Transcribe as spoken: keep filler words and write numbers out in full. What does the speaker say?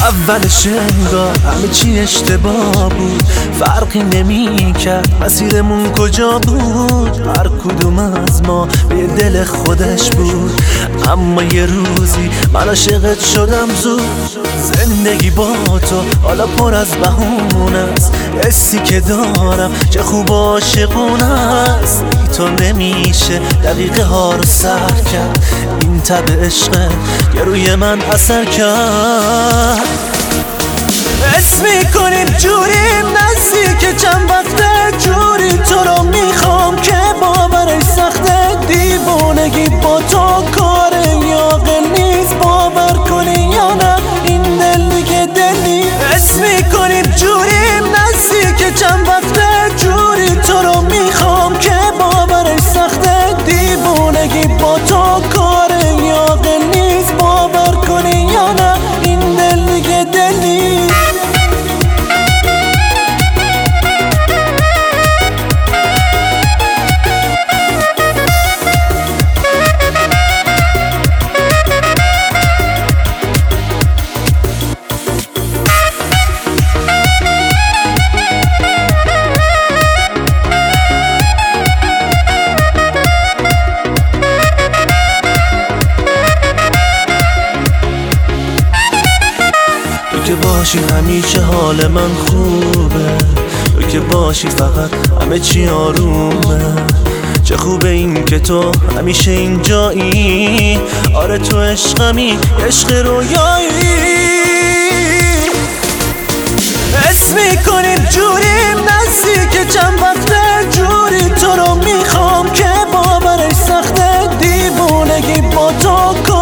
اولش انگار همه چی اشتباه بود، فرقی نمی کرد مسیرمون کجا بود. هر کدوم از ما به دل خودش بود، اما یه روزی من عاشقت شدم زود. زندگی با تو حالا پر از بهونه است، حسی که دارم چه خوب عاشقونه است. بی تو نمیشه دقیقه ها رو سر کرد، این تب عشقه که روی من اثر کرد. حس میکنیم جوریم نزدیک چند وقته، جوری تو رو میخوام که باورش سخته. دیوانگی با تو کار یاقل نیست، باور کنی یا نه این دل دیگه دل نیست. حس میکنیم جوریم نزدیک چند وقته، جوری تو رو میخوام که باورش سخته. دیوانگی با تو کار یاقل نیست، باور کنی یا نه این دل دیگه دل نیست. تو که باشی همیشه حال من خوبه، تو که باشی فقط همه چی آرومه. چه خوبه این که تو همیشه اینجایی، آره تو عشقمی عشق رویایی. حس میکنیم جوریم نزدیک چند وقته، جوری تو رو میخوام که باورش سخته. دیوانگی با تو